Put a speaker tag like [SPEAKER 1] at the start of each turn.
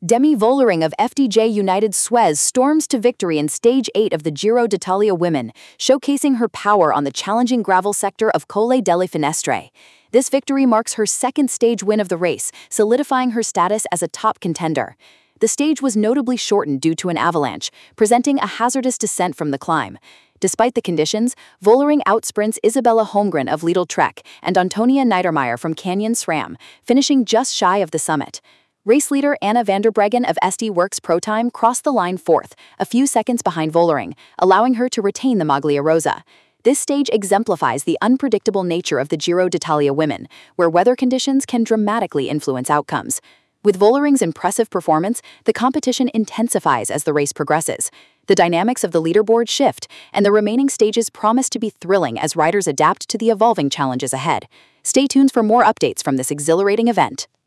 [SPEAKER 1] Demi Vollering of FDJ United Suez storms to victory in Stage 8 of the Giro d'Italia Women, showcasing her power on the challenging gravel sector of Colle delle Finestre. This victory marks her second stage win of the race, solidifying her status as a top contender. The stage was notably shortened due to an avalanche, presenting a hazardous descent from the climb. Despite the conditions, Vollering outsprints Isabella Holmgren of Lidl Trek and Antonia Niedermeyer from Canyon SRAM, finishing just shy of the summit. Race leader Anna van der Breggen of SD Works ProTime crossed the line fourth, a few seconds behind Vollering, allowing her to retain the Maglia Rosa. This stage exemplifies the unpredictable nature of the Giro d'Italia Women, where weather conditions can dramatically influence outcomes. With Vollering's impressive performance, the competition intensifies as the race progresses. The dynamics of the leaderboard shift, and the remaining stages promise to be thrilling as riders adapt to the evolving challenges ahead. Stay tuned for more updates from this exhilarating event.